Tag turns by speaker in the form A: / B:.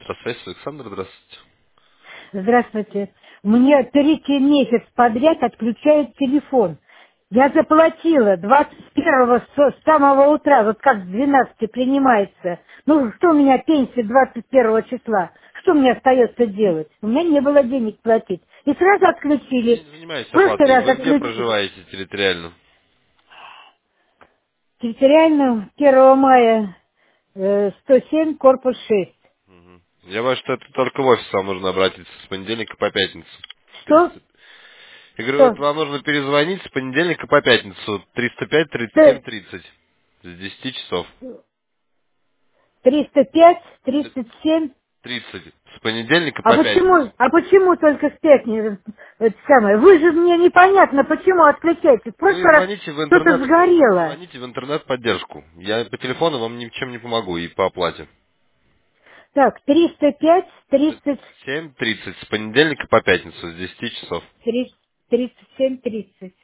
A: Здравствуйте, Александр, здравствуйте.
B: Здравствуйте. Мне третий месяц подряд отключают телефон. Я заплатила 21-го с самого утра, вот как с 12 принимается. Ну, что у меня пенсия 21 числа? Что мне остается делать? У меня не было денег платить. И сразу
A: Мы
B: отключили.
A: не занимаемся
B: В прошлый
A: оплатой.
B: раз
A: Вы где
B: отключили.
A: проживаете территориально?
B: Территориально 1 мая 107, корпус 6.
A: Я боюсь, что это только в офис вам нужно обратиться с понедельника по пятницу.
B: Что?
A: 300. Я говорю, вот
B: Что?
A: вам нужно перезвонить с понедельника по пятницу 305
B: Т-
A: 37 30 с 10 часов.
B: 305, 37.
A: 30 с понедельника
B: А
A: по
B: почему,
A: пятницу.
B: а почему только с пятницы? Это самое? Вы же мне непонятно, почему отключаете. В
A: Вы
B: прошлый раз
A: звоните в
B: что-то
A: интернет,
B: сгорело.
A: звоните в интернет-поддержку. Я по телефону вам ничем не помогу и по оплате.
B: Так, 305, 30,
A: 7:30 с понедельника по пятницу с 10 часов.
B: 37, 30.